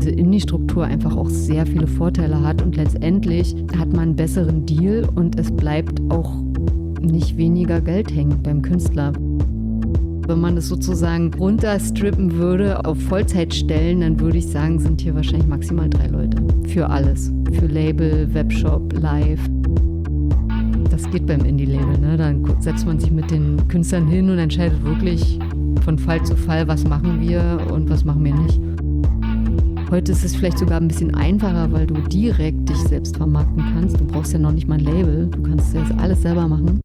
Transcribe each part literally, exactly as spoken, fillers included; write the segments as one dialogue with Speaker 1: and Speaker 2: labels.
Speaker 1: diese Indie-Struktur einfach auch sehr viele Vorteile hat und letztendlich hat man einen besseren Deal und es bleibt auch nicht weniger Geld hängen beim Künstler. Wenn man das sozusagen runterstrippen würde auf Vollzeitstellen, dann würde ich sagen, sind hier wahrscheinlich maximal drei Leute. Für alles. Für Label, Webshop, Live. Das geht beim Indie-Label, ne? Dann setzt man sich mit den Künstlern hin und entscheidet wirklich von Fall zu Fall, was machen wir und was machen wir nicht. Heute ist es vielleicht sogar ein bisschen einfacher, weil du direkt dich selbst vermarkten kannst. Du brauchst ja noch nicht mal ein Label, du kannst das alles selber machen.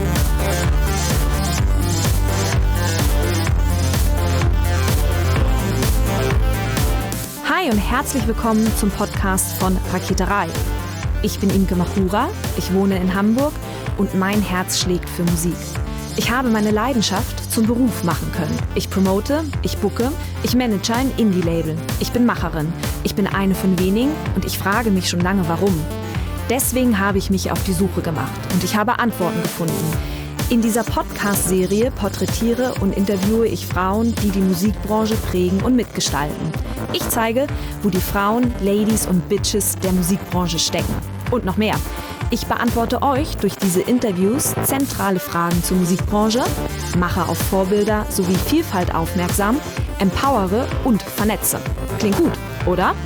Speaker 2: Hi und herzlich willkommen zum Podcast von Raketerei. Ich bin Imke Machura, ich wohne in Hamburg und mein Herz schlägt für Musik. Ich habe meine Leidenschaft zum Beruf machen können. Ich promote, ich booke, ich manage ein Indie-Label. Ich bin Macherin, ich bin eine von wenigen und ich frage mich schon lange, warum. Deswegen habe ich mich auf die Suche gemacht und ich habe Antworten gefunden. In dieser Podcast-Serie porträtiere und interviewe ich Frauen, die die Musikbranche prägen und mitgestalten. Ich zeige, wo die Frauen, Ladies und Bitches der Musikbranche stecken. Und noch mehr. Ich beantworte euch durch diese Interviews zentrale Fragen zur Musikbranche, mache auf Vorbilder sowie Vielfalt aufmerksam, empowere und vernetze. Klingt gut, oder?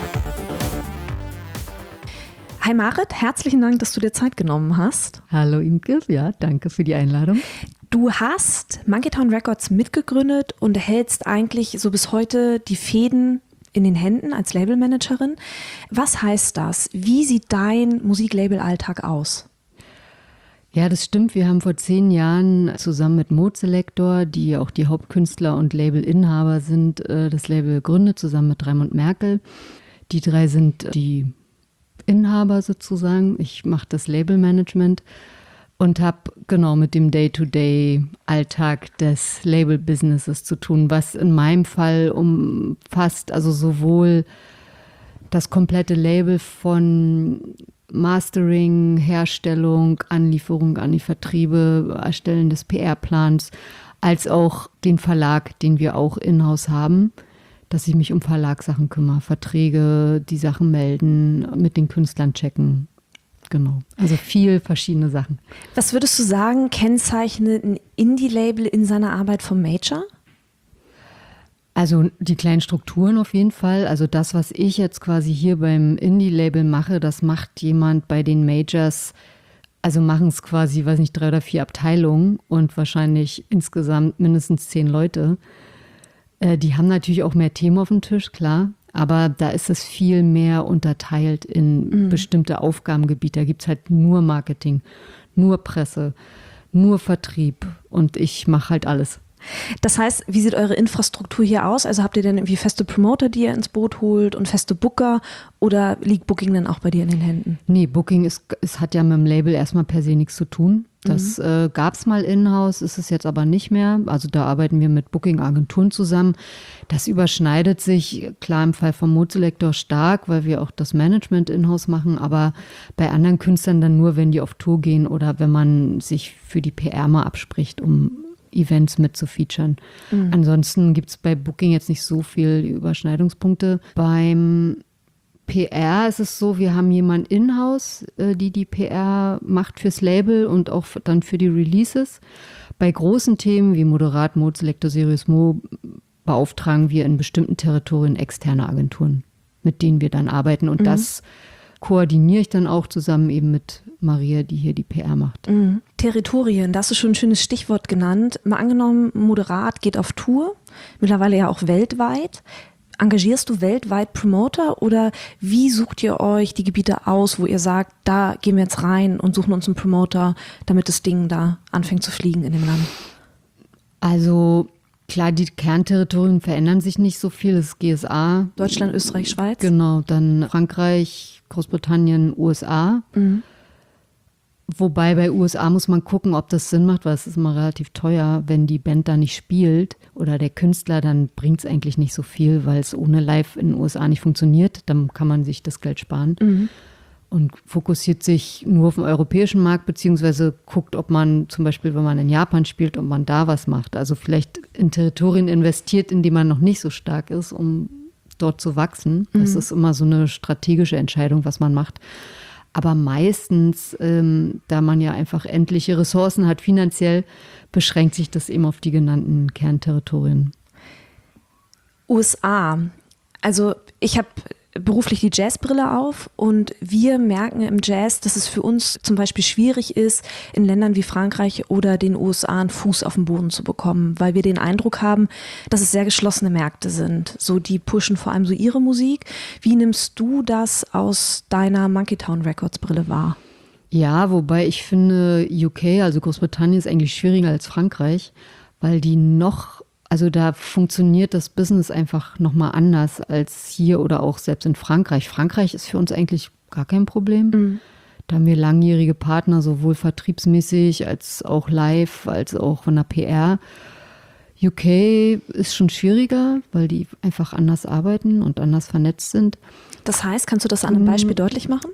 Speaker 2: Hi Marit, herzlichen Dank, dass du dir Zeit genommen hast.
Speaker 1: Hallo Imke, ja, danke für die Einladung.
Speaker 2: Du hast Monkeytown Records mitgegründet und hältst eigentlich so bis heute die Fäden in den Händen als Labelmanagerin. Was heißt das? Wie sieht dein Musiklabel-Alltag aus?
Speaker 1: Ja, das stimmt. Wir haben vor zehn Jahren zusammen mit Modeselektor, die auch die Hauptkünstler und Labelinhaber sind, das Label gegründet, zusammen mit Raimund Merkel. Die drei sind die Inhaber sozusagen. Ich mache das Labelmanagement und habe genau mit dem Day-to-Day-Alltag des Label-Businesses zu tun, was in meinem Fall umfasst, also sowohl das komplette Label von Mastering, Herstellung, Anlieferung an die Vertriebe, Erstellen des P R-Plans, als auch den Verlag, den wir auch in-house haben, dass ich mich um Verlagssachen kümmere, Verträge, die Sachen melden, mit den Künstlern checken. Genau, also viel verschiedene Sachen.
Speaker 2: Was würdest du sagen, kennzeichnet ein Indie-Label in seiner Arbeit vom Major?
Speaker 1: Also die kleinen Strukturen auf jeden Fall. Also das, was ich jetzt quasi hier beim Indie-Label mache, das macht jemand bei den Majors, also machen es quasi, weiß nicht, drei oder vier Abteilungen und wahrscheinlich insgesamt mindestens zehn Leute. Äh, die haben natürlich auch mehr Themen auf dem Tisch, klar. Aber da ist es viel mehr unterteilt in mhm. bestimmte Aufgabengebiete. Da gibt es halt nur Marketing, nur Presse, nur Vertrieb und ich mache halt alles.
Speaker 2: Das heißt, wie sieht eure Infrastruktur hier aus? Also habt ihr denn irgendwie feste Promoter, die ihr ins Boot holt und feste Booker oder liegt Booking dann auch bei dir in den Händen?
Speaker 1: Nee, Booking ist, es hat ja mit dem Label erstmal per se nichts zu tun. Das mhm. äh, gab es mal in-house, ist es jetzt aber nicht mehr. Also da arbeiten wir mit Booking-Agenturen zusammen. Das überschneidet sich klar im Fall vom Modeselektor stark, weil wir auch das Management in-house machen, aber bei anderen Künstlern dann nur, wenn die auf Tour gehen oder wenn man sich für die P R mal abspricht, um Events mit zu featuren. Mhm. Ansonsten gibt es bei Booking jetzt nicht so viel Überschneidungspunkte. Beim P R ist es so, wir haben jemanden in-house, die die P R macht fürs Label und auch dann für die Releases. Bei großen Themen wie Moderat, Modeselektor, Serious Mo beauftragen wir in bestimmten Territorien externe Agenturen, mit denen wir dann arbeiten. Und mhm. das koordiniere ich dann auch zusammen eben mit Maria, die hier die P R macht.
Speaker 2: Mhm. Territorien, da hast du schon ein schönes Stichwort genannt. Mal angenommen, Moderat geht auf Tour, mittlerweile ja auch weltweit. Engagierst du weltweit Promoter oder wie sucht ihr euch die Gebiete aus, wo ihr sagt, da gehen wir jetzt rein und suchen uns einen Promoter, damit das Ding da anfängt zu fliegen in dem Land?
Speaker 1: Also klar, die Kernterritorien verändern sich nicht so viel. Das ist G S A.
Speaker 2: Deutschland, Österreich, Schweiz.
Speaker 1: Genau, dann Frankreich, Großbritannien, U S A. Mhm. Wobei bei U S A muss man gucken, ob das Sinn macht, weil es ist immer relativ teuer, wenn die Band da nicht spielt oder der Künstler, dann bringt es eigentlich nicht so viel, weil es ohne Live in den U S A nicht funktioniert. Dann kann man sich das Geld sparen mhm. und fokussiert sich nur auf den europäischen Markt, beziehungsweise guckt, ob man zum Beispiel, wenn man in Japan spielt, ob man da was macht. Also vielleicht in Territorien investiert, in die man noch nicht so stark ist, um dort zu wachsen. Das mhm. ist immer so eine strategische Entscheidung, was man macht. Aber meistens, ähm, da man ja einfach endliche Ressourcen hat, finanziell, beschränkt sich das eben auf die genannten Kernterritorien.
Speaker 2: U S A. Also ich habe beruflich die Jazzbrille auf und wir merken im Jazz, dass es für uns zum Beispiel schwierig ist, in Ländern wie Frankreich oder den U S A einen Fuß auf den Boden zu bekommen, weil wir den Eindruck haben, dass es sehr geschlossene Märkte sind. So, die pushen vor allem so ihre Musik. Wie nimmst du das aus deiner Monkeytown Records Brille wahr?
Speaker 1: Ja, wobei ich finde, U K, also Großbritannien, ist eigentlich schwieriger als Frankreich, weil die noch Also da funktioniert das Business einfach nochmal anders als hier oder auch selbst in Frankreich. Frankreich ist für uns eigentlich gar kein Problem. Mhm. Da haben wir langjährige Partner, sowohl vertriebsmäßig als auch live, als auch von der P R. U K ist schon schwieriger, weil die einfach anders arbeiten und anders vernetzt sind.
Speaker 2: Das heißt, kannst du das an einem Beispiel deutlich machen?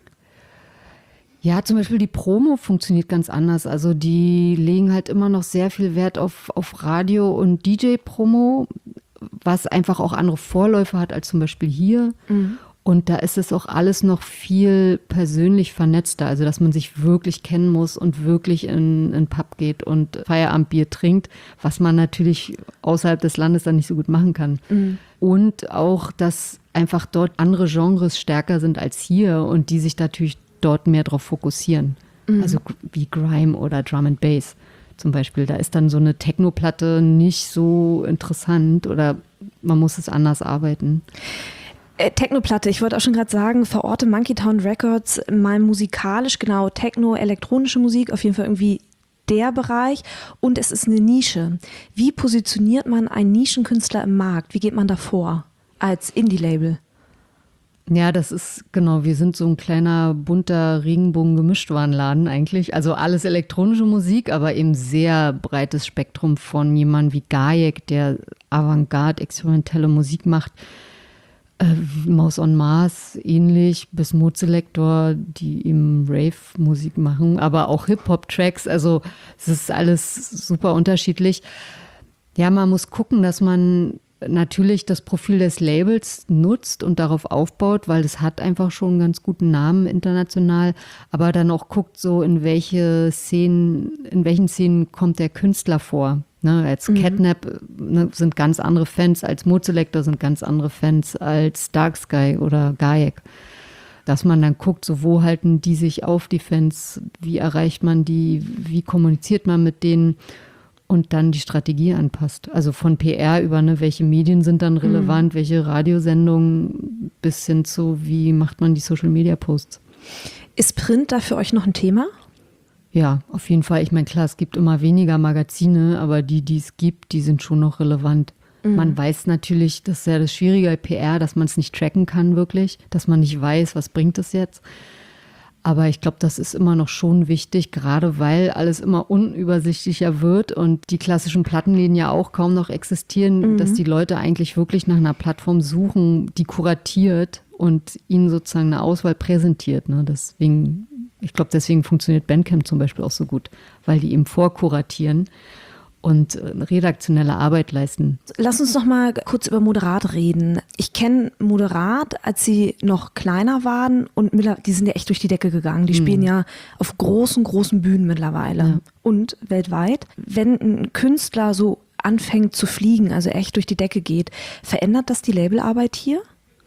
Speaker 1: Ja, zum Beispiel die Promo funktioniert ganz anders. Also die legen halt immer noch sehr viel Wert auf, auf Radio- und D J-Promo, was einfach auch andere Vorläufe hat als zum Beispiel hier. Mhm. Und da ist es auch alles noch viel persönlich vernetzter. Also dass man sich wirklich kennen muss und wirklich in einen Pub geht und Feierabendbier trinkt, was man natürlich außerhalb des Landes dann nicht so gut machen kann. Mhm. Und auch, dass einfach dort andere Genres stärker sind als hier und die sich natürlich dort mehr drauf fokussieren. Mhm. Also wie Grime oder Drum and Bass zum Beispiel. Da ist dann so eine Techno-Platte nicht so interessant oder man muss es anders arbeiten.
Speaker 2: Äh, Techno-Platte, ich wollte auch schon gerade sagen, verorte Monkeytown Records mal musikalisch, genau, Techno, elektronische Musik, auf jeden Fall irgendwie der Bereich, und es ist eine Nische. Wie positioniert man einen Nischenkünstler im Markt? Wie geht man da vor als Indie-Label?
Speaker 1: Ja, das ist, genau, wir sind so ein kleiner, bunter Regenbogen-Gemischtwarenladen eigentlich. Also alles elektronische Musik, aber eben sehr breites Spektrum von jemandem wie Gajek, der Avantgarde, experimentelle Musik macht. Äh, Maus on Mars ähnlich, bis Mood Selector, die eben Rave-Musik machen, aber auch Hip-Hop-Tracks. Also es ist alles super unterschiedlich. Ja, man muss gucken, dass man natürlich das Profil des Labels nutzt und darauf aufbaut, weil es hat einfach schon einen ganz guten Namen international, aber dann auch guckt, so in welche Szenen, in welchen Szenen kommt der Künstler vor. Ne, als mhm. Catnap ne, sind ganz andere Fans, als Mood Selector sind ganz andere Fans, als Dark Sky oder Gajek. Dass man dann guckt, so wo halten die sich auf, die Fans, wie erreicht man die, wie kommuniziert man mit denen, und dann die Strategie anpasst. Also von P R über, ne, welche Medien sind dann relevant, mhm. welche Radiosendungen, bis hin zu, wie macht man die Social-Media-Posts.
Speaker 2: Ist Print da für euch noch ein Thema?
Speaker 1: Ja, auf jeden Fall. Ich meine, klar, es gibt immer weniger Magazine, aber die, die es gibt, die sind schon noch relevant. Mhm. Man weiß natürlich, das ist ja das Schwierige bei P R, dass man es nicht tracken kann wirklich, dass man nicht weiß, was bringt es jetzt. Aber ich glaube, das ist immer noch schon wichtig, gerade weil alles immer unübersichtlicher wird und die klassischen Plattenläden ja auch kaum noch existieren, mhm. dass die Leute eigentlich wirklich nach einer Plattform suchen, die kuratiert und ihnen sozusagen eine Auswahl präsentiert. Ne? Deswegen, ich glaube, deswegen funktioniert Bandcamp zum Beispiel auch so gut, weil die eben vorkuratieren und redaktionelle Arbeit leisten.
Speaker 2: Lass uns noch mal kurz über Moderat reden. Ich kenne Moderat, als sie noch kleiner waren, und die sind ja echt durch die Decke gegangen. Die mhm. spielen ja auf großen, großen Bühnen mittlerweile ja. und weltweit. Wenn ein Künstler so anfängt zu fliegen, also echt durch die Decke geht, verändert das die Labelarbeit hier?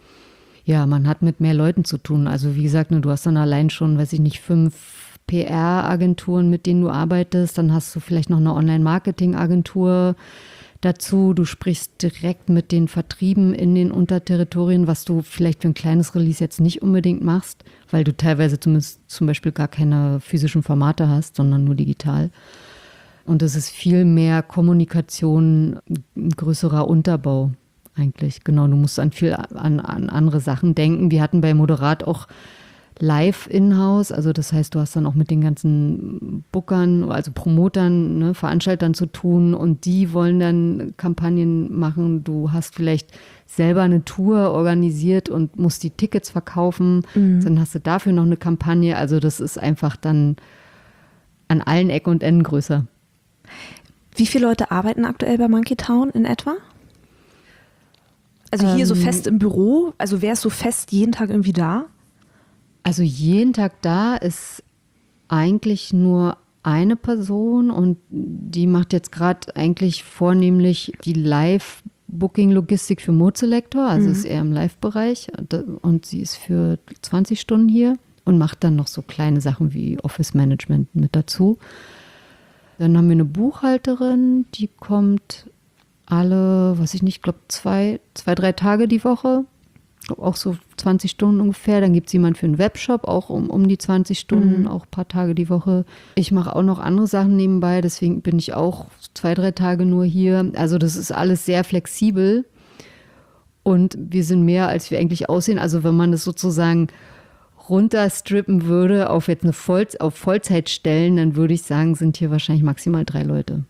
Speaker 1: Ja, man hat mit mehr Leuten zu tun. Also wie gesagt, du hast dann allein schon, weiß ich nicht, fünf P R-Agenturen, mit denen du arbeitest. Dann hast du vielleicht noch eine Online-Marketing-Agentur dazu. Du sprichst direkt mit den Vertrieben in den Unterterritorien, was du vielleicht für ein kleines Release jetzt nicht unbedingt machst, weil du teilweise zumindest zum Beispiel gar keine physischen Formate hast, sondern nur digital. Und es ist viel mehr Kommunikation, ein größerer Unterbau eigentlich. Genau, du musst an viel an, an andere Sachen denken. Wir hatten bei Moderat auch live in-house, also das heißt, du hast dann auch mit den ganzen Bookern, also Promotern, ne, Veranstaltern zu tun, und die wollen dann Kampagnen machen. Du hast vielleicht selber eine Tour organisiert und musst die Tickets verkaufen, mhm. dann hast du dafür noch eine Kampagne. Also das ist einfach dann an allen Ecken und Enden größer.
Speaker 2: Wie viele Leute arbeiten aktuell bei Monkeytown in etwa? Also hier
Speaker 1: Ähm,
Speaker 2: so fest im Büro, also wer ist so fest jeden Tag irgendwie da?
Speaker 1: Also jeden Tag da ist eigentlich nur eine Person und die macht jetzt gerade eigentlich vornehmlich die Live-Booking-Logistik für Modeselektor, also
Speaker 2: Mhm.
Speaker 1: ist eher im Live-Bereich und sie ist für zwanzig Stunden hier und macht dann noch so kleine Sachen wie Office-Management mit dazu. Dann haben wir eine Buchhalterin, die kommt alle, was ich nicht, glaube zwei, zwei, drei Tage die Woche. Auch so zwanzig Stunden ungefähr. Dann gibt es jemanden für einen Webshop, auch um, um die zwanzig Stunden,
Speaker 2: Mhm.
Speaker 1: auch ein paar Tage die Woche. Ich mache auch noch andere Sachen nebenbei, deswegen bin ich auch zwei, drei Tage nur hier. Also das ist alles sehr flexibel und wir sind mehr, als wir eigentlich aussehen. Also wenn man das sozusagen runterstrippen würde auf jetzt eine Voll, auf Vollzeitstellen, dann würde ich sagen, sind hier wahrscheinlich maximal drei Leute.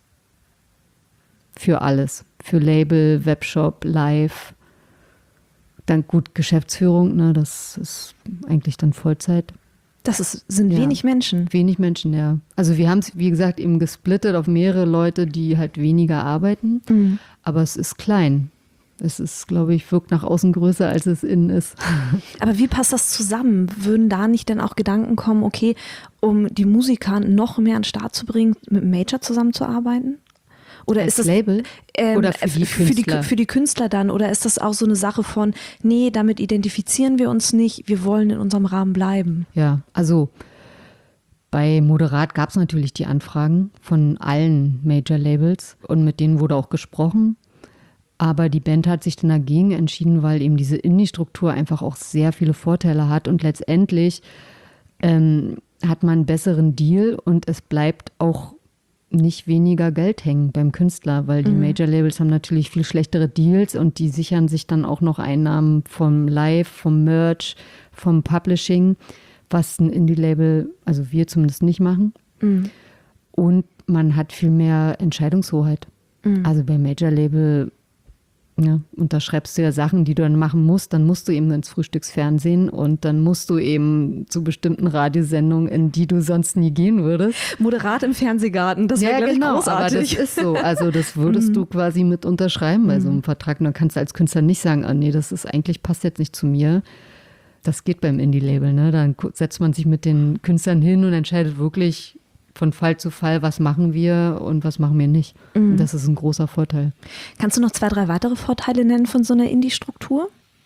Speaker 1: Für alles. Für Label, Webshop, Live. Dann gut, Geschäftsführung, ne, das ist eigentlich dann Vollzeit.
Speaker 2: Das ist, sind
Speaker 1: Ja.
Speaker 2: wenig Menschen.
Speaker 1: Wenig Menschen, ja. Also wir haben es, wie gesagt, eben gesplittet auf mehrere Leute, die halt weniger arbeiten.
Speaker 2: Mhm.
Speaker 1: Aber es ist klein. Es ist, glaube ich, wirkt nach außen größer, als es innen ist.
Speaker 2: Aber wie passt das zusammen? Würden da nicht denn auch Gedanken kommen, okay, um die Musiker noch mehr an den Start zu bringen, mit dem Major zusammenzuarbeiten? Oder
Speaker 1: Als
Speaker 2: ist das
Speaker 1: Label?
Speaker 2: ähm,
Speaker 1: Oder für die
Speaker 2: für die,
Speaker 1: Künstler?
Speaker 2: für die Künstler dann? Oder ist das auch so eine Sache von, nee, damit identifizieren wir uns nicht, wir wollen in unserem Rahmen bleiben?
Speaker 1: Ja, also bei Moderat gab es natürlich die Anfragen von allen Major-Labels und mit denen wurde auch gesprochen. Aber die Band hat sich dann dagegen entschieden, weil eben diese Indie-Struktur einfach auch sehr viele Vorteile hat und letztendlich ähm, hat man einen besseren Deal und es bleibt auch nicht weniger Geld hängen beim Künstler, weil die
Speaker 2: Mhm.
Speaker 1: Major-Labels haben natürlich viel schlechtere Deals und die sichern sich dann auch noch Einnahmen vom Live, vom Merch, vom Publishing, was ein Indie-Label, also wir zumindest nicht machen.
Speaker 2: Mhm.
Speaker 1: Und man hat viel mehr Entscheidungshoheit.
Speaker 2: Mhm.
Speaker 1: Also beim Major-Label, ja, unterschreibst du ja Sachen, die du dann machen musst, dann musst du eben ins Frühstücksfernsehen und dann musst du eben zu bestimmten Radiosendungen, in die du sonst nie gehen würdest.
Speaker 2: Moderat im Fernsehgarten, das wäre,
Speaker 1: Ja,
Speaker 2: glaube ich,
Speaker 1: genau,
Speaker 2: großartig.
Speaker 1: aber das ist so. Also das würdest du quasi mit unterschreiben bei so einem Vertrag. Und dann kannst du als Künstler nicht sagen, ah, nee, das ist eigentlich, passt jetzt nicht zu mir. Das geht beim Indie-Label, ne? Dann gu- setzt man sich mit den Künstlern hin und entscheidet wirklich von Fall zu Fall, was machen wir und was machen wir nicht. Und das ist ein großer Vorteil.
Speaker 2: Kannst du noch zwei, drei weitere Vorteile nennen von so einer Indie-Struktur?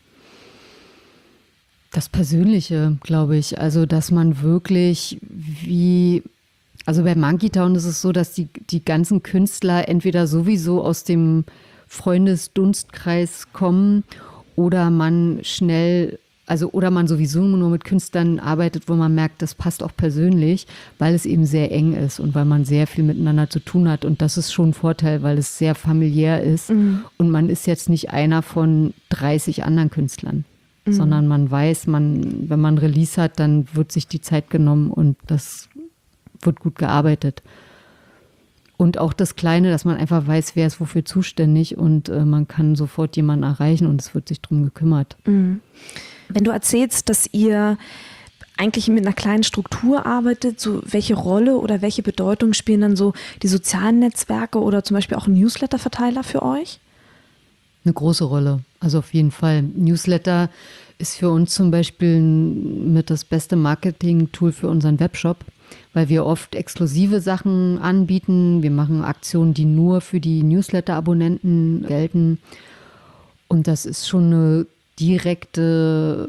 Speaker 1: Das Persönliche, glaube ich. Also, dass man wirklich wie, also bei Monkey Town ist es so, dass die, die ganzen Künstler entweder sowieso aus dem Freundesdunstkreis kommen oder man schnell, also oder man sowieso nur mit Künstlern arbeitet, wo man merkt, das passt auch persönlich, weil es eben sehr eng ist und weil man sehr viel miteinander zu tun hat. Und das ist schon ein Vorteil, weil es sehr familiär ist.
Speaker 2: Mhm.
Speaker 1: Und man ist jetzt nicht einer von dreißig anderen Künstlern, mhm. sondern man weiß, man, wenn man Release hat, dann wird sich die Zeit genommen und das wird gut gearbeitet. Und auch das Kleine, dass man einfach weiß, wer ist wofür zuständig und äh, man kann sofort jemanden erreichen und es wird sich drum gekümmert.
Speaker 2: Mhm. Wenn du erzählst, dass ihr eigentlich mit einer kleinen Struktur arbeitet, so welche Rolle oder welche Bedeutung spielen dann so die sozialen Netzwerke oder zum Beispiel auch ein Newsletter-Verteiler für euch?
Speaker 1: Eine große Rolle, also auf jeden Fall. Newsletter ist für uns zum Beispiel mit das beste Marketing-Tool für unseren Webshop, weil wir oft exklusive Sachen anbieten. Wir machen Aktionen, die nur für die Newsletter-Abonnenten gelten. Und das ist schon eine direkte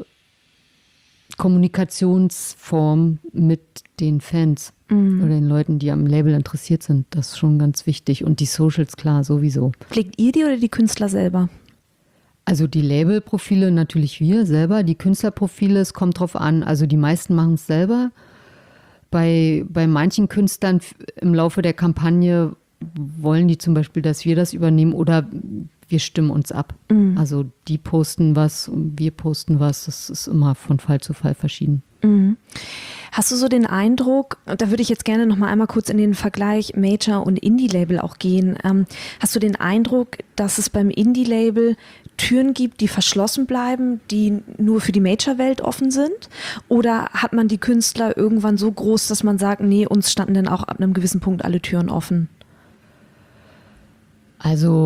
Speaker 1: Kommunikationsform mit den Fans mhm. oder den Leuten, die am Label interessiert sind. Das ist schon ganz wichtig. Und die Socials, klar, sowieso.
Speaker 2: Pflegt ihr die oder die Künstler selber?
Speaker 1: Also die Labelprofile natürlich wir selber. Die Künstlerprofile, es kommt drauf an. Also die meisten machen es selber. Bei, bei manchen Künstlern im Laufe der Kampagne wollen die zum Beispiel, dass wir das übernehmen oder wir stimmen uns ab. Mhm. Also die posten was und wir posten was. Das ist immer von Fall zu Fall verschieden.
Speaker 2: Mhm. Hast du so den Eindruck, da würde ich jetzt gerne noch mal einmal kurz in den Vergleich Major und Indie-Label auch gehen. Ähm, hast du den Eindruck, dass es beim Indie-Label Türen gibt, die verschlossen bleiben, die nur für die Major-Welt offen sind? Oder hat man die Künstler irgendwann so groß, dass man sagt, nee, uns standen dann auch ab einem gewissen Punkt alle Türen offen?
Speaker 1: Also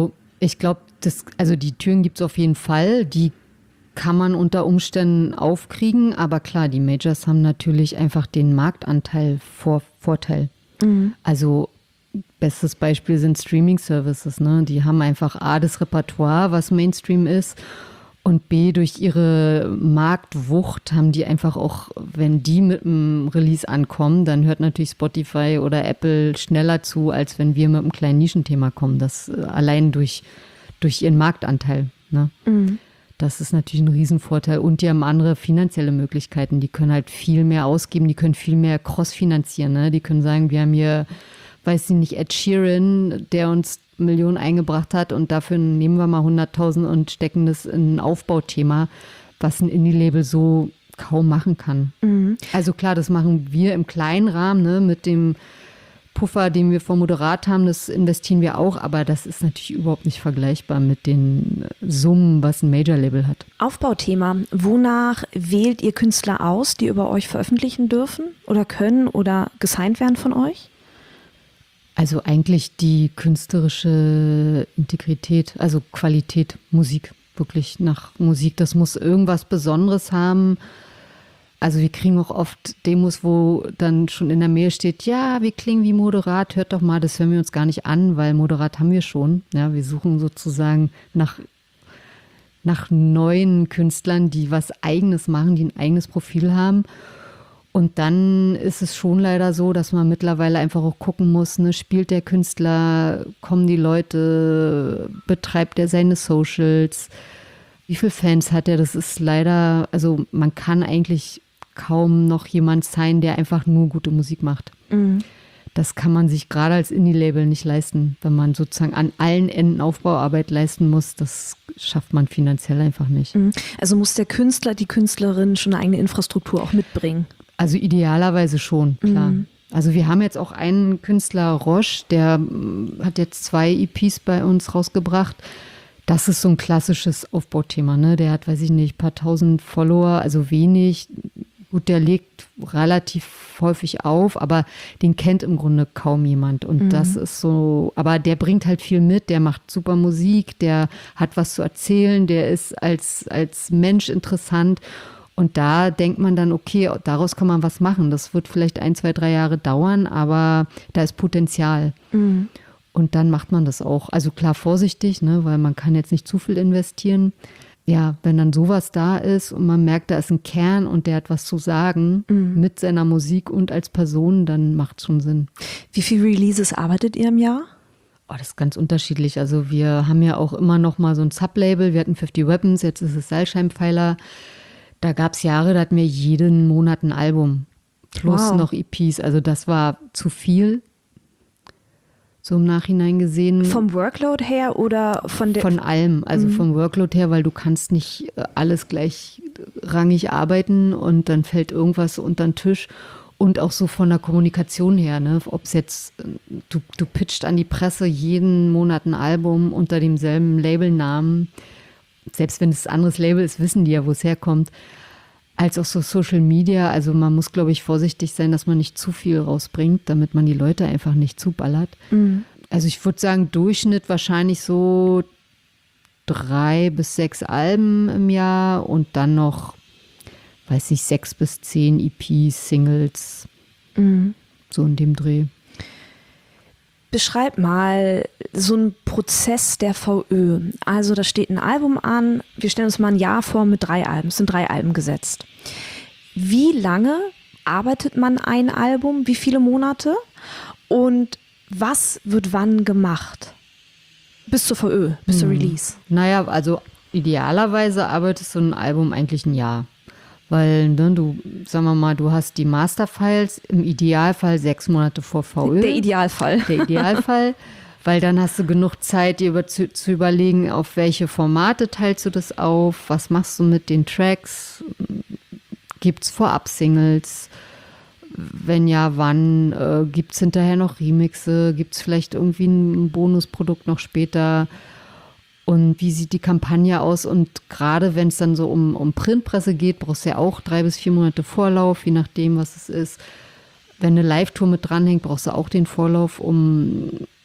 Speaker 1: Ich glaube, also die Türen gibt es auf jeden Fall. Die kann man unter Umständen aufkriegen. Aber klar, die Majors haben natürlich einfach den Marktanteil vor Vorteil. Mhm. Also bestes Beispiel sind Streaming-Services. Ne? Die haben einfach A, das Repertoire, was Mainstream ist. Und B, durch ihre Marktwucht haben die einfach auch, wenn die mit einem Release ankommen, dann hört natürlich Spotify oder Apple schneller zu, als wenn wir mit einem kleinen Nischenthema kommen. Das allein durch, durch ihren Marktanteil. Ne? Mhm. Das ist natürlich ein Riesenvorteil. Und die haben andere finanzielle Möglichkeiten. Die können halt viel mehr ausgeben, die können viel mehr cross-finanzieren. Ne? Die können sagen, wir haben hier, weiß ich nicht, Ed Sheeran, der uns Millionen eingebracht hat und dafür nehmen wir mal hunderttausend und stecken das in ein Aufbauthema, was ein Indie-Label so kaum machen kann. Mhm. Also klar, das machen wir im kleinen Rahmen, ne, mit dem Puffer, den wir vom Moderat haben, das investieren wir auch, aber das ist natürlich überhaupt nicht vergleichbar mit den Summen, was ein Major-Label hat.
Speaker 2: Aufbauthema. Wonach wählt ihr Künstler aus, die über euch veröffentlichen dürfen oder können oder gesigned werden von euch?
Speaker 1: Also eigentlich die künstlerische Integrität, also Qualität, Musik, wirklich nach Musik. Das muss irgendwas Besonderes haben. Also wir kriegen auch oft Demos, wo dann schon in der Mail steht, ja, wir klingen wie Moderat, hört doch mal, das hören wir uns gar nicht an, weil Moderat haben wir schon. Ja, wir suchen sozusagen nach, nach neuen Künstlern, die was Eigenes machen, die ein eigenes Profil haben. Und dann ist es schon leider so, dass man mittlerweile einfach auch gucken muss, ne, spielt der Künstler, kommen die Leute, betreibt er seine Socials, wie viele Fans hat er? Das ist leider, also man kann eigentlich kaum noch jemand sein, der einfach nur gute Musik macht. Mhm. Das kann man sich gerade als Indie-Label nicht leisten, wenn man sozusagen an allen Enden Aufbauarbeit leisten muss. Das schafft man finanziell einfach nicht.
Speaker 2: Also muss der Künstler, die Künstlerin schon eine eigene Infrastruktur auch mitbringen?
Speaker 1: Also idealerweise schon, klar. Mhm. Also wir haben jetzt auch einen Künstler, Roche, der hat jetzt zwei E Ps bei uns rausgebracht. Das ist so ein klassisches Aufbauthema, ne? Der hat, weiß ich nicht, ein paar tausend Follower, also wenig. Gut, der legt relativ häufig auf, aber den kennt im Grunde kaum jemand. Und mhm. das ist so, aber der bringt halt viel mit, der macht super Musik, der hat was zu erzählen, der ist als, als Mensch interessant. Und da denkt man dann, okay, daraus kann man was machen. Das wird vielleicht ein, zwei, drei Jahre dauern, aber da ist Potenzial. Mhm. Und dann macht man das auch. Also klar vorsichtig, ne, weil man kann jetzt nicht zu viel investieren. Ja, wenn dann sowas da ist und man merkt, da ist ein Kern und der hat was zu sagen mhm. mit seiner Musik und als Person, dann macht es schon Sinn.
Speaker 2: Wie viele Releases arbeitet ihr im Jahr?
Speaker 1: Oh, das ist ganz unterschiedlich. Also wir haben ja auch immer noch mal so ein Sublabel. Wir hatten fünfzig Weapons, jetzt ist es Seilscheinpfeiler. Da gab es Jahre, da hatten wir jeden Monat ein Album. Plus wow. noch E Ps. Also das war zu viel. So im Nachhinein gesehen.
Speaker 2: Vom Workload her oder von der?
Speaker 1: Von allem. Also mhm. vom Workload her, weil du kannst nicht alles gleichrangig arbeiten und dann fällt irgendwas unter den Tisch. Und auch so von der Kommunikation her, ne? Ob es jetzt, du, du pitcht an die Presse jeden Monat ein Album unter demselben Labelnamen. Selbst wenn es ein anderes Label ist, wissen die ja, wo es herkommt. Als auch so Social Media. Also man muss, glaube ich, vorsichtig sein, dass man nicht zu viel rausbringt, damit man die Leute einfach nicht zuballert. Mhm. Also ich würde sagen, Durchschnitt wahrscheinlich so drei bis sechs Alben im Jahr und dann noch, weiß ich, sechs bis zehn E Ps, Singles. Mhm. So in dem Dreh.
Speaker 2: Beschreib mal so einen Prozess der V Ö. Also da steht ein Album an, wir stellen uns mal ein Jahr vor mit drei Alben, es sind drei Alben gesetzt. Wie lange arbeitet man ein Album, wie viele Monate und was wird wann gemacht? Bis zur V Ö, bis hm. zur Release.
Speaker 1: Naja, also idealerweise arbeitest du ein Album eigentlich ein Jahr. Weil, ne, du, sagen wir mal, du hast die Masterfiles im Idealfall sechs Monate vor V Ö.
Speaker 2: Der Idealfall.
Speaker 1: Der Idealfall. Weil dann hast du genug Zeit, dir über, zu, zu überlegen, auf welche Formate teilst du das auf, was machst du mit den Tracks, gibt es Vorab-Singles, wenn ja, wann, äh, gibt es hinterher noch Remixe, gibt es vielleicht irgendwie ein Bonusprodukt noch später. Und wie sieht die Kampagne aus? Und gerade wenn es dann so um, um Printpresse geht, brauchst du ja auch drei bis vier Monate Vorlauf, je nachdem, was es ist. Wenn eine Live-Tour mit dranhängt, brauchst du auch den Vorlauf, um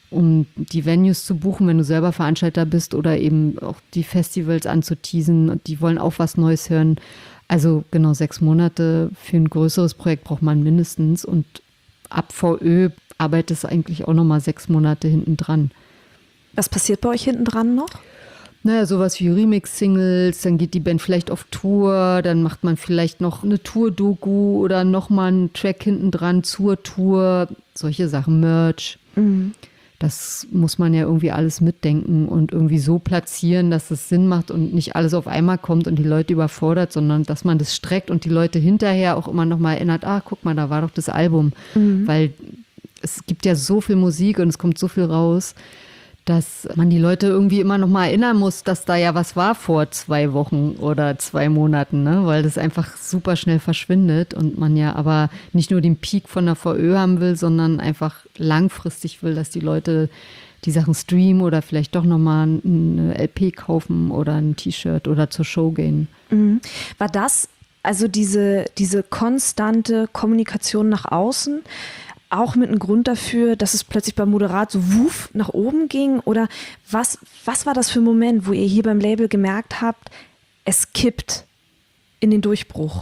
Speaker 1: um die Venues zu buchen, wenn du selber Veranstalter bist oder eben auch die Festivals anzuteasen. Und die wollen auch was Neues hören. Also genau sechs Monate für ein größeres Projekt braucht man mindestens. Und ab V Ö arbeitet es eigentlich auch nochmal sechs Monate hinten dran.
Speaker 2: Was passiert bei euch hinten dran noch?
Speaker 1: Naja, sowas wie Remix-Singles, dann geht die Band vielleicht auf Tour, dann macht man vielleicht noch eine Tour-Doku oder nochmal einen Track hinten dran zur Tour, solche Sachen, Merch. Mhm. Das muss man ja irgendwie alles mitdenken und irgendwie so platzieren, dass es Sinn macht und nicht alles auf einmal kommt und die Leute überfordert, sondern dass man das streckt und die Leute hinterher auch immer noch mal erinnert, ah, guck mal, da war doch das Album. Mhm. Weil es gibt ja so viel Musik und es kommt so viel raus, dass man die Leute irgendwie immer noch mal erinnern muss, dass da ja was war vor zwei Wochen oder zwei Monaten, ne? Weil das einfach super schnell verschwindet und man ja aber nicht nur den Peak von der V Ö haben will, sondern einfach langfristig will, dass die Leute die Sachen streamen oder vielleicht doch noch mal eine L P kaufen oder ein T-Shirt oder zur Show gehen.
Speaker 2: Mhm. War das also diese, diese konstante Kommunikation nach außen auch mit einem Grund dafür, dass es plötzlich beim Moderat so wuff nach oben ging? Oder was, was war das für ein Moment, wo ihr hier beim Label gemerkt habt, es kippt in den Durchbruch?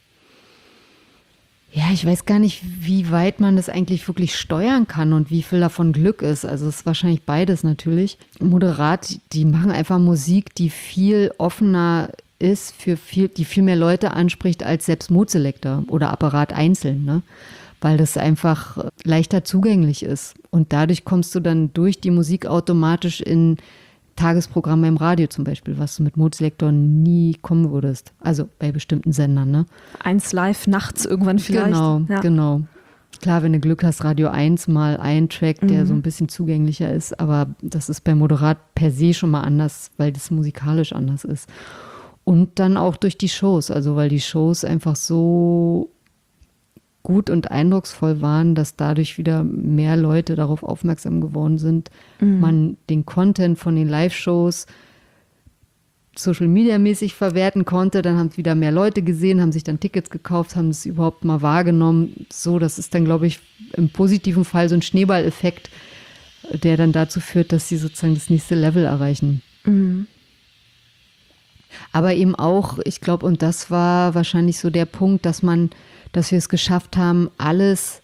Speaker 1: Ja, ich weiß gar nicht, wie weit man das eigentlich wirklich steuern kann und wie viel davon Glück ist. Also es ist wahrscheinlich beides natürlich. Moderat, die machen einfach Musik, die viel offener ist, für viel, die viel mehr Leute anspricht als selbst Modeselektor oder Apparat einzeln, ne? Weil das einfach leichter zugänglich ist. Und dadurch kommst du dann durch die Musik automatisch in Tagesprogramme im Radio zum Beispiel, was du mit Modeselektor nie kommen würdest. Also bei bestimmten Sendern, ne?
Speaker 2: Eins live nachts irgendwann vielleicht.
Speaker 1: Genau, ja. genau. Klar, wenn du Glück hast, Radio eins mal ein Track, der mhm. so ein bisschen zugänglicher ist. Aber das ist bei Moderat per se schon mal anders, weil das musikalisch anders ist. Und dann auch durch die Shows. Also weil die Shows einfach so gut und eindrucksvoll waren, dass dadurch wieder mehr Leute darauf aufmerksam geworden sind, mhm. man den Content von den Live-Shows Social-Media-mäßig verwerten konnte. Dann haben es wieder mehr Leute gesehen, haben sich dann Tickets gekauft, haben es überhaupt mal wahrgenommen. So, das ist dann, glaube ich, im positiven Fall so ein Schneeballeffekt, der dann dazu führt, dass sie sozusagen das nächste Level erreichen. Mhm. Aber eben auch, ich glaube, und das war wahrscheinlich so der Punkt, dass man dass wir es geschafft haben, alles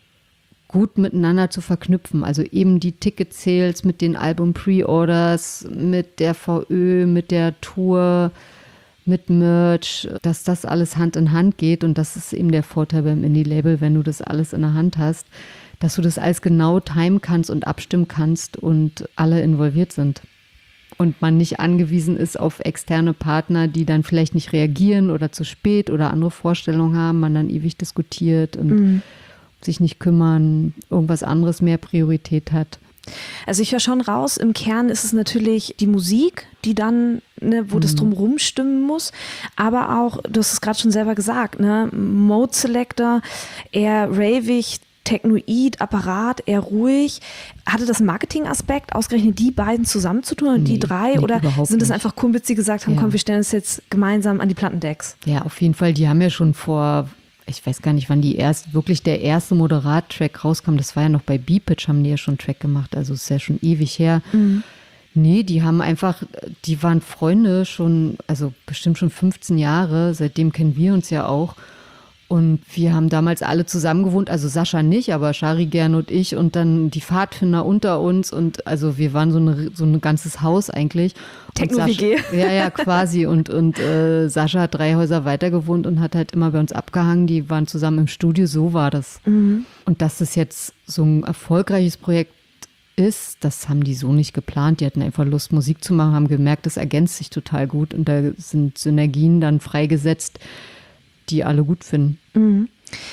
Speaker 1: gut miteinander zu verknüpfen. Also eben die Ticket-Sales mit den Album-Pre-Orders, mit der V Ö, mit der Tour, mit Merch, dass das alles Hand in Hand geht. Und das ist eben der Vorteil beim Indie-Label, wenn du das alles in der Hand hast, dass du das alles genau timen kannst und abstimmen kannst und alle involviert sind. Und man nicht angewiesen ist auf externe Partner, die dann vielleicht nicht reagieren oder zu spät oder andere Vorstellungen haben, man dann ewig diskutiert und mhm. sich nicht kümmern, irgendwas anderes mehr Priorität hat.
Speaker 2: Also ich höre schon raus, im Kern ist es natürlich die Musik, die dann, ne, wo mhm. das drumherum stimmen muss, aber auch, du hast es gerade schon selber gesagt, ne, Mode Selector, eher ravig, Technoid, Apparat, eher ruhig. Hatte das einen Marketing-Aspekt, ausgerechnet die beiden zusammenzutun und nee, die drei? Nee, oder sind das einfach Kumpels, die gesagt haben, ja. komm, wir stellen uns jetzt gemeinsam an die Plattendecks?
Speaker 1: Ja, auf jeden Fall. Die haben ja schon vor, ich weiß gar nicht, wann die erst, wirklich der erste Moderat-Track rauskam. Das war ja noch bei B-Pitch, haben die ja schon einen Track gemacht. Also ist ja schon ewig her. Mhm. Nee, die haben einfach, die waren Freunde schon, also bestimmt schon fünfzehn Jahre. Seitdem kennen wir uns ja auch. Und wir haben damals alle zusammen gewohnt, also Sascha nicht, aber Shari Gern und ich und dann die Pfadfinder unter uns und also wir waren so, eine, so ein ganzes Haus eigentlich.
Speaker 2: Techno-W G.
Speaker 1: Ja, ja, quasi und, und äh, Sascha hat drei Häuser weiter gewohnt und hat halt immer bei uns abgehangen, die waren zusammen im Studio, so war das. Mhm. Und dass das jetzt so ein erfolgreiches Projekt ist, das haben die so nicht geplant, die hatten einfach Lust Musik zu machen, haben gemerkt, das ergänzt sich total gut und da sind Synergien dann freigesetzt, die alle gut finden. Mhm.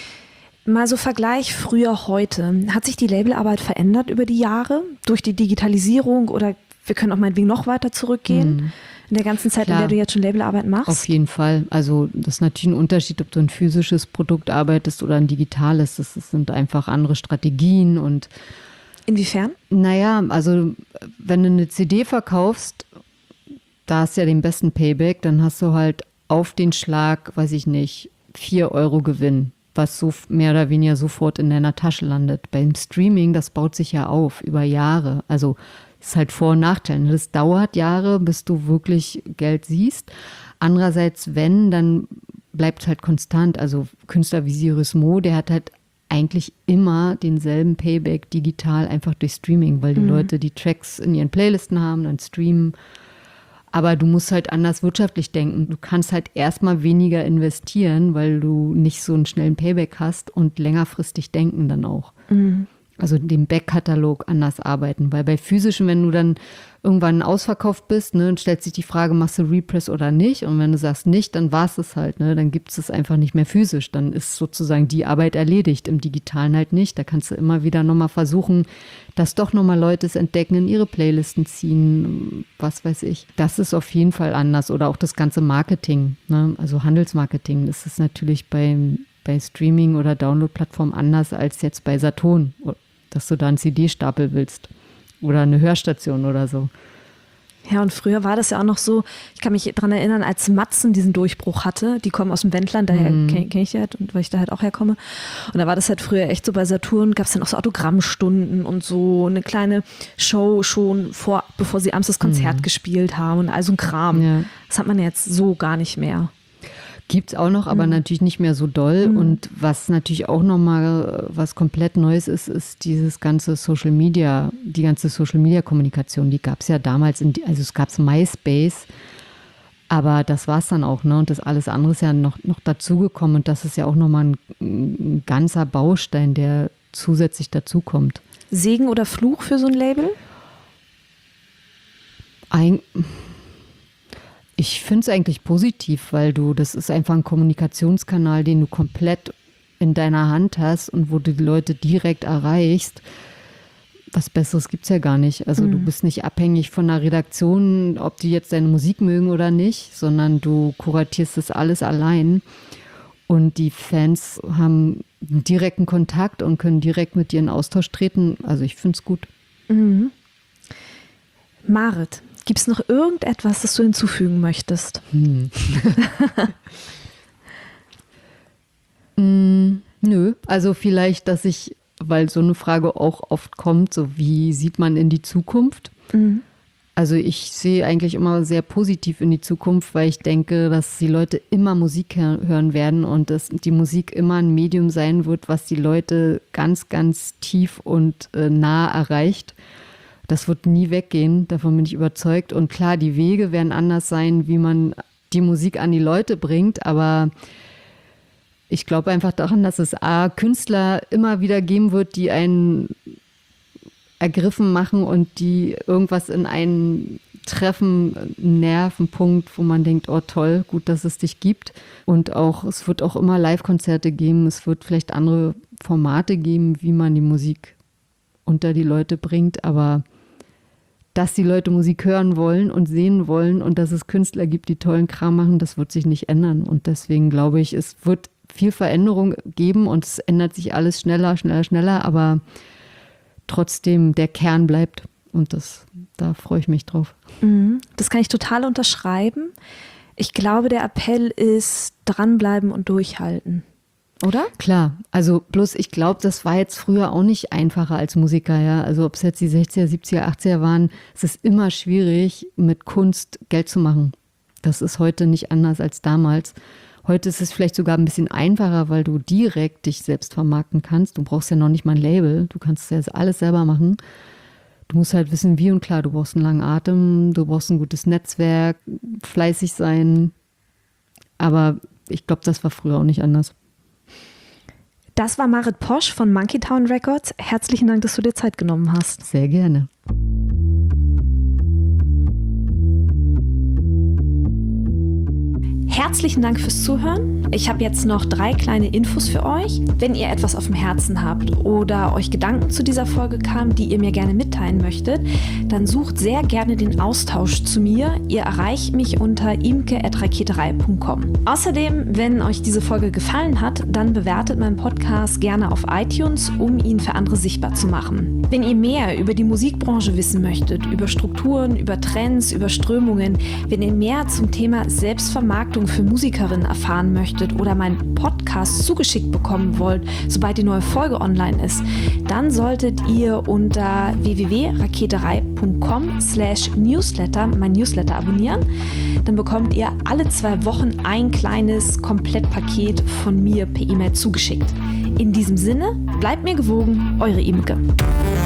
Speaker 2: Mal so Vergleich früher heute. Hat sich die Labelarbeit verändert über die Jahre? Durch die Digitalisierung oder wir können auch meinetwegen noch weiter zurückgehen? Mhm. In der ganzen Zeit, Klar. in der du jetzt schon Labelarbeit machst?
Speaker 1: Auf jeden Fall. Also das ist natürlich ein Unterschied, ob du ein physisches Produkt arbeitest oder ein digitales. Das sind einfach andere Strategien und
Speaker 2: Inwiefern?
Speaker 1: Naja, also wenn du eine C D verkaufst, da hast du ja den besten Payback, dann hast du halt auf den Schlag, weiß ich nicht, vier Euro Gewinn. was so mehr oder weniger sofort in deiner Tasche landet. Beim Streaming, das baut sich ja auf über Jahre. Also ist halt Vor- und Nachteil. Das dauert Jahre, bis du wirklich Geld siehst. Andererseits, wenn, dann bleibt es halt konstant. Also Künstler wie Cyrus Moe, der hat halt eigentlich immer denselben Payback digital, einfach durch Streaming, weil die mhm. Leute die Tracks in ihren Playlisten haben, dann streamen. Aber du musst halt anders wirtschaftlich denken. Du kannst halt erstmal weniger investieren, weil du nicht so einen schnellen Payback hast und längerfristig denken dann auch. Mhm. Also den Backkatalog anders arbeiten. Weil bei physischen, wenn du dann irgendwann ausverkauft bist, ne, stellt sich die Frage, machst du Repress oder nicht? Und wenn du sagst nicht, dann war es es halt. Ne? Dann gibt es es einfach nicht mehr physisch. Dann ist sozusagen die Arbeit erledigt. Im Digitalen halt nicht. Da kannst du immer wieder nochmal versuchen, dass doch nochmal Leute es entdecken, in ihre Playlisten ziehen, was weiß ich. Das ist auf jeden Fall anders. Oder auch das ganze Marketing, ne? Also Handelsmarketing. Das ist natürlich bei, bei Streaming- oder Download-Plattformen anders als jetzt bei Saturn, dass du da einen C D-Stapel willst oder eine Hörstation oder so.
Speaker 2: Ja, und früher war das ja auch noch so, ich kann mich daran erinnern, als Matzen diesen Durchbruch hatte, die kommen aus dem Wendland, daher mhm. kenne kenn ich ja, und weil ich da halt auch herkomme. Und da war das halt früher echt so, bei Saturn gab es dann auch so Autogrammstunden und so eine kleine Show schon vor, bevor sie abends das Konzert mhm. gespielt haben und all so ein Kram. Ja. Das hat man jetzt so gar nicht mehr.
Speaker 1: Gibt es auch noch, aber mhm. natürlich nicht mehr so doll. Mhm. Und was natürlich auch nochmal was komplett Neues ist, ist dieses ganze Social Media, die ganze Social Media Kommunikation. Die gab es ja damals, in die, also es gab MySpace, aber das war es dann auch, ne? Und das alles andere ist ja noch, noch dazugekommen. Und das ist ja auch nochmal ein, ein ganzer Baustein, der zusätzlich dazukommt.
Speaker 2: Segen oder Fluch für so ein Label?
Speaker 1: Ein Ich finde es eigentlich positiv, weil du, das ist einfach ein Kommunikationskanal, den du komplett in deiner Hand hast und wo du die Leute direkt erreichst. Was Besseres gibt es ja gar nicht. Also mhm. du bist nicht abhängig von einer Redaktion, ob die jetzt deine Musik mögen oder nicht, sondern du kuratierst das alles allein. Und die Fans haben einen direkten Kontakt und können direkt mit dir in Austausch treten. Also ich finde es gut.
Speaker 2: Mhm. Marit, gibt es noch irgendetwas, das du hinzufügen möchtest?
Speaker 1: Hm. mm, nö, also vielleicht, dass ich, weil so eine Frage auch oft kommt, so wie sieht man in die Zukunft? Mhm. Also ich sehe eigentlich immer sehr positiv in die Zukunft, weil ich denke, dass die Leute immer Musik hören werden und dass die Musik immer ein Medium sein wird, was die Leute ganz, ganz tief und äh, nah erreicht. Das wird nie weggehen, davon bin ich überzeugt. Und klar, die Wege werden anders sein, wie man die Musik an die Leute bringt. Aber ich glaube einfach daran, dass es A, Künstler immer wieder geben wird, die einen ergriffen machen und die irgendwas in einen treffen, einen Nervenpunkt, wo man denkt, oh toll, gut, dass es dich gibt. Und auch, es wird auch immer Live-Konzerte geben. Es wird vielleicht andere Formate geben, wie man die Musik unter die Leute bringt. Aber dass die Leute Musik hören wollen und sehen wollen und dass es Künstler gibt, die tollen Kram machen, das wird sich nicht ändern. Und deswegen glaube ich, es wird viel Veränderung geben und es ändert sich alles schneller, schneller, schneller, aber trotzdem der Kern bleibt. Und das, da freue ich mich drauf.
Speaker 2: Das kann ich total unterschreiben. Ich glaube, der Appell ist dranbleiben und durchhalten. Oder?
Speaker 1: Klar, also bloß ich glaube, das war jetzt früher auch nicht einfacher als Musiker, ja. Also ob es jetzt die sechziger, siebziger, achtziger waren, es ist immer schwierig, mit Kunst Geld zu machen. Das ist heute nicht anders als damals. Heute ist es vielleicht sogar ein bisschen einfacher, weil du direkt dich selbst vermarkten kannst. Du brauchst ja noch nicht mal ein Label, du kannst ja alles selber machen. Du musst halt wissen, wie, und klar, du brauchst einen langen Atem, du brauchst ein gutes Netzwerk, fleißig sein. Aber ich glaube, das war früher auch nicht anders.
Speaker 2: Das war Marit Posch von Monkeytown Records. Herzlichen Dank, dass du dir Zeit genommen hast.
Speaker 1: Sehr gerne.
Speaker 2: Herzlichen Dank fürs Zuhören. Ich habe jetzt noch drei kleine Infos für euch. Wenn ihr etwas auf dem Herzen habt oder euch Gedanken zu dieser Folge kamen, die ihr mir gerne mitteilen möchtet, dann sucht sehr gerne den Austausch zu mir. Ihr erreicht mich unter imke at raketerei punkt com. Außerdem, wenn euch diese Folge gefallen hat, dann bewertet meinen Podcast gerne auf iTunes, um ihn für andere sichtbar zu machen. Wenn ihr mehr über die Musikbranche wissen möchtet, über Strukturen, über Trends, über Strömungen, wenn ihr mehr zum Thema Selbstvermarktung für für Musikerinnen erfahren möchtet oder meinen Podcast zugeschickt bekommen wollt, sobald die neue Folge online ist, dann solltet ihr unter w w w punkt raketerei punkt com slash newsletter mein Newsletter abonnieren. Dann bekommt ihr alle zwei Wochen ein kleines Komplettpaket von mir per E-Mail zugeschickt. In diesem Sinne, bleibt mir gewogen, eure Imke.